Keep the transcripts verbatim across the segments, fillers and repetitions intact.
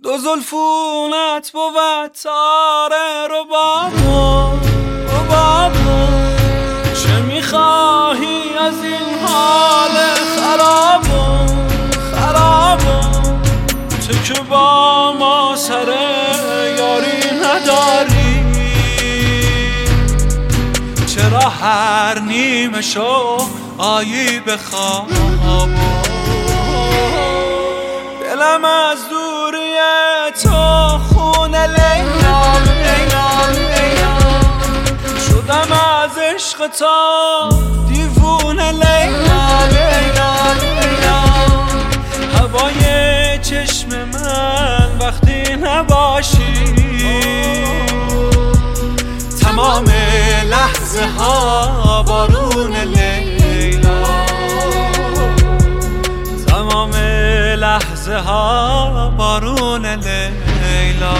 دو زلفونت بود تاره رو بابا رو بابا، چه میخواهی از این حال خرابا خرابا؟ تو که با ما سر یاری نداری، چرا هر نیمه شو آیی به خواب؟ دلم از دوری تو خونه لیلا لیلا لیلا، شدم از عشق تو دیوونه لیلا لیلا لیلا. هوای چشم من وقتی نباشی، تمام لحظه ها بارون لیلا، تمام لحظه ها بارون لیلا.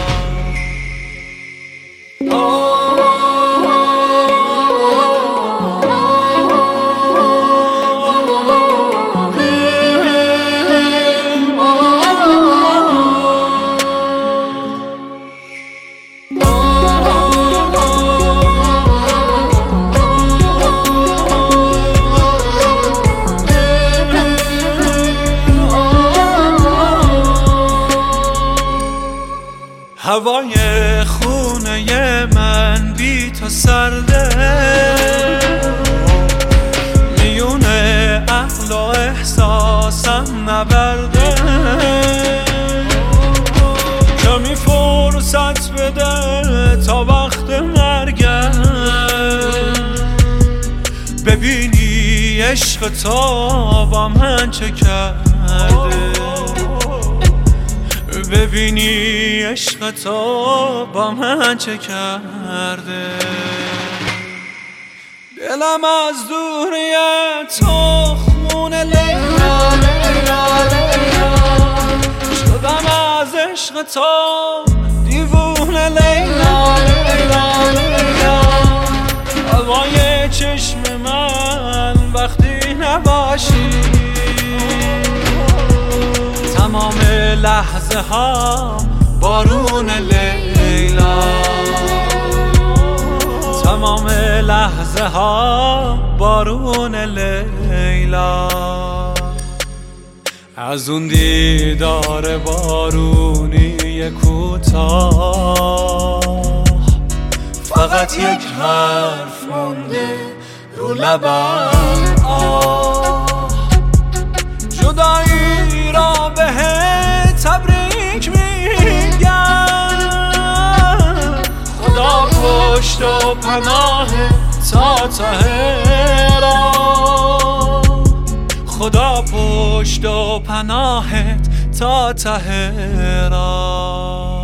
هوای خونه من بی تو سرده، میون عقل و احساسم نبرده. کمی فرصت بده تا وقت مرگم، ببینی عشق تو با من چه کرده، ببینی عشق تو با من چه کرده. دلم از دوری تو خونه لیلا لیلا لیلا، شدم از عشق تو دیوونه لیلا لیلا لیلا. هوای چشم من وقتی نباشی، تمام لحظه ها بارون لیلا، تمام لحظه ها بارون لیلا. از اون دیدار بارونی کوتاه فقط یک حرف مونده رو لبم، آه جدایی را بهت تبریک میگم. خدا پشت و پناه تا تهران، خدا پشت و پناهت تا تهران.